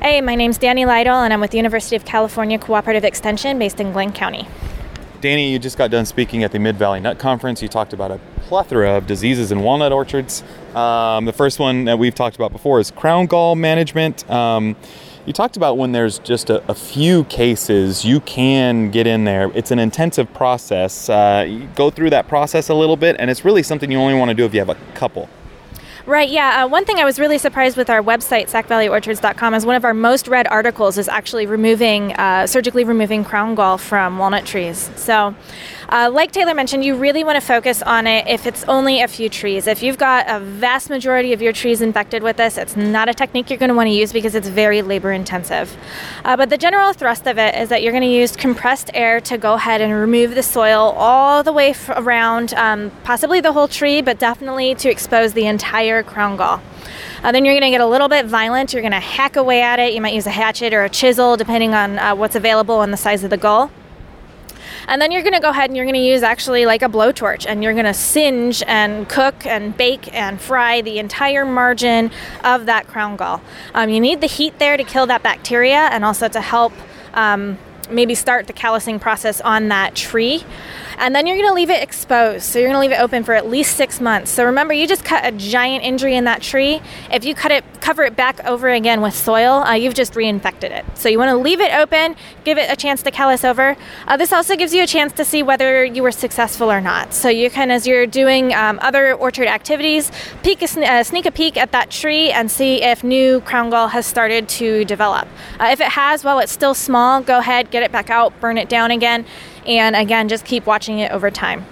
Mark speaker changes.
Speaker 1: Hey, my name's Danny Lytle, and I'm with the University of California Cooperative Extension based in Glenn County.
Speaker 2: Danny, you just got done speaking at the Mid-Valley Nut Conference. You talked about a plethora of diseases in walnut orchards. The first one that we've talked about before is crown gall management. You talked about when there's just a few cases, you can get in there. It's an intensive process. You go through that process a little bit, and it's really something you only want to do if you have a couple.
Speaker 1: Right, yeah. One thing I was really surprised with our website, sackvalleyorchards.com, is one of our most read articles is actually surgically removing crown gall from walnut trees. So, like Taylor mentioned, you really want to focus on it if it's only a few trees. If you've got a vast majority of your trees infected with this, it's not a technique you're going to want to use because it's very labor intensive. But the general thrust of it is that you're going to use compressed air to go ahead and remove the soil all the way around, possibly the whole tree, but definitely to expose the entire crown gall. Then you're going to get a little bit violent. You're going to hack away at it. You might use a hatchet or a chisel, depending on what's available and the size of the gall. And then you're going to go ahead and you're going to use actually like a blowtorch, and you're going to singe and cook and bake and fry the entire margin of that crown gall. You need the heat there to kill that bacteria and also to help maybe start the callousing process on that tree. And then you're going to leave it exposed. So you're going to leave it open for at least 6 months. So remember, you just cut a giant injury in that tree. If you cover it back over again with soil, you've just reinfected it. So you want to leave it open, give it a chance to callus over. This also gives you a chance to see whether you were successful or not. So you can, as you're doing other orchard activities, sneak a peek at that tree and see if new crown gall has started to develop. If it has, while it's still small, go ahead, get it back out, burn it down again. And again, just keep watching it over time.